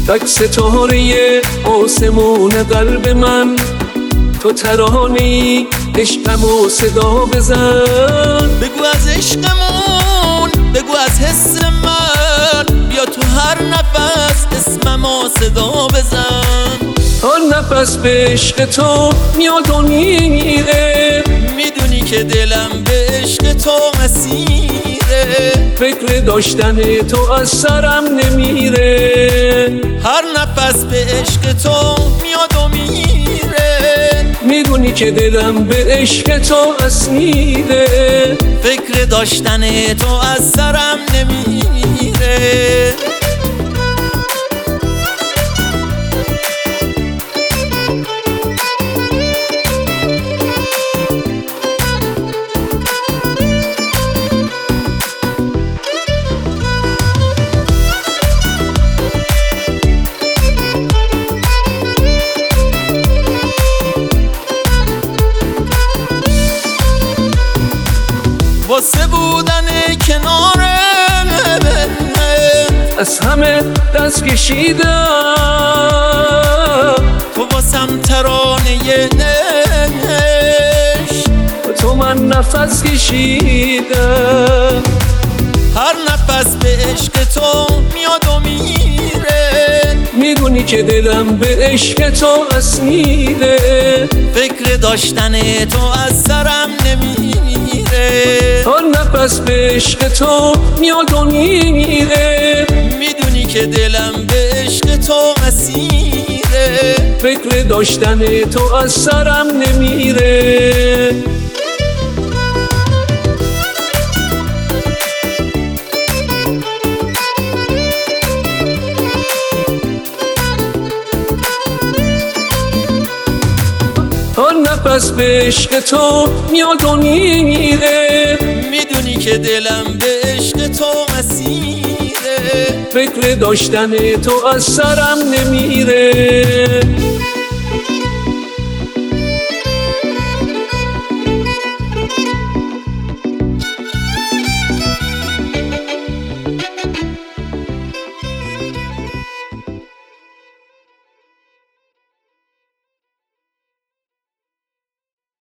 تک ستاره آسمون قلب من، تو ترانه‌ای عشقمو صدا بزن. بگو از عشقمون، بگو از حس من، بیا تو هر نفس اسممو صدا بزن. هر نفس به عشق تو میاد و میره، میدونی که دلم به عشق تو اسیره. فکر داشتن تو از سرم نمیره. هر نفس به عشق تو میاد و میره. میدونی که دلم به عشق تو اسیره. فکر داشتن تو از سرم نمیره. واسه بودن کناره از همه دست کشیدم، تو واسم ترانه نش، تو من نفس کشیدم. هر نفس به عشق تو میاد و میره. میدونی که دلم به عشق تو اسیره. فکر داشتن تو از سرم نمیره. هر نفس به عشق تو میاد و میره. میدونی که دلم به عشق تو اسیره. فکر داشتن تو از سرم نمیره. هر نفس به عشق تو میاد و میره. میدونی که دلم به عشق تو اسیره. فکر داشتن تو از سرم نمیره.